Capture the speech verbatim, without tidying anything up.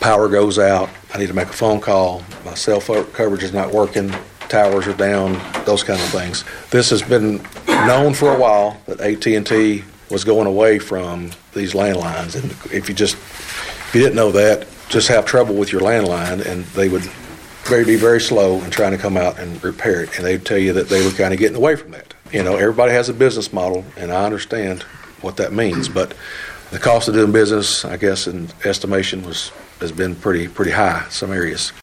power goes out, I need to make a phone call, my cell phone coverage is not working, towers are down, those kind of things. This has been known for a while that A T and T was going away from these landlines, and if you just if you didn't know that, just have trouble with your landline, and they would very be very slow in trying to come out and repair it, and they'd tell you that they were kind of getting away from that. You know, everybody has a business model, and I understand what that means, but the cost of doing business, I guess, in estimation, was has been pretty pretty high in some areas.